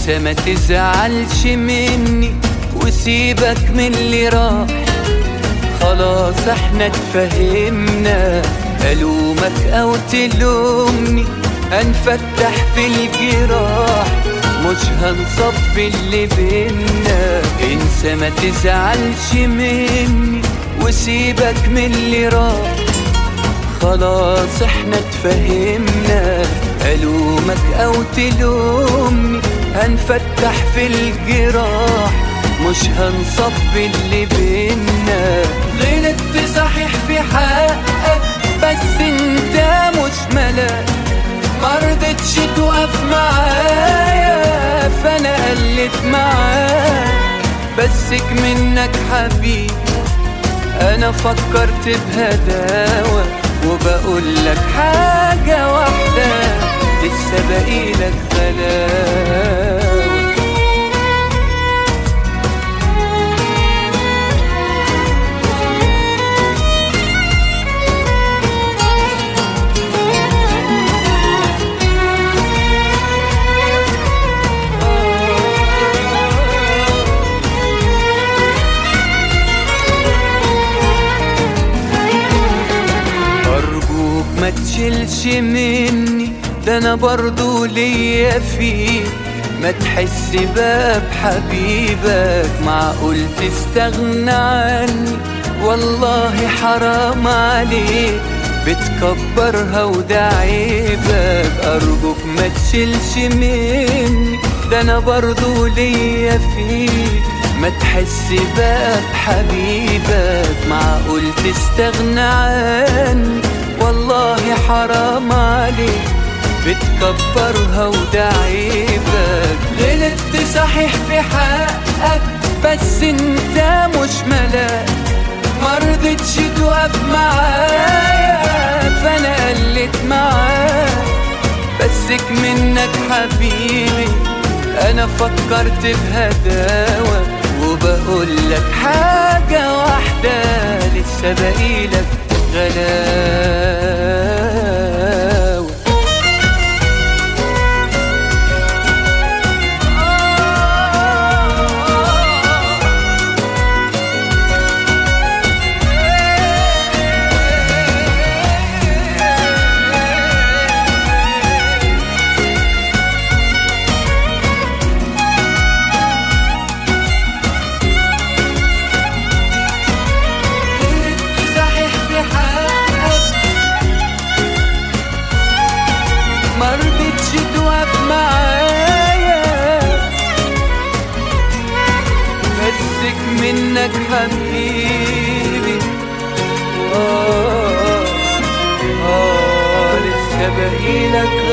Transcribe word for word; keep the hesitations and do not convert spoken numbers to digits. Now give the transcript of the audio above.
انسى ما تزعلش مني وسيبك من اللي راح، خلاص احنا اتفهمنا، ألومك أو تلومني هنفتح في الجراح، مش هنصفي اللي بينا. انسى ما تزعلش مني وسيبك من اللي راح، خلاص احنا اتفهمنا، ألومك أو تلومني هنفتح في الجراح، مش هنصفي اللي بينا. غلطت صحيح في حقك بس انت مش ملاك، مرضتش تقف معايا فانا قلت معاك، بسك منك حبيبي انا فكرت بهداوة، وبقولك حاجة واحدة لسه باقيلك غلاوة. ما تشيلش مني ده انا برضو ليا فيك، ما تحس بقى بحبيبك معقول تستغنى عني، والله حرام عليك بتكبرها وده عيبك. ارجوك ما تشيلش مني ده انا برضو ليا فيك، ما تحس بقى بحبيبك معقول تستغنى عني، والله حرام عليك بتكبرها وده عيبك. غلطت صحيح في حقك بس انت مش ملاك، مرضتش تقف معايا فانا قلت معاك، بسك منك حبيبي انا فكرت بهداوة، وبقولك حاجة واحدة لسه باقيلك غلاوة. مرضتش تقف معايا بسك منك حبيبي، آه آه لسه باقيلك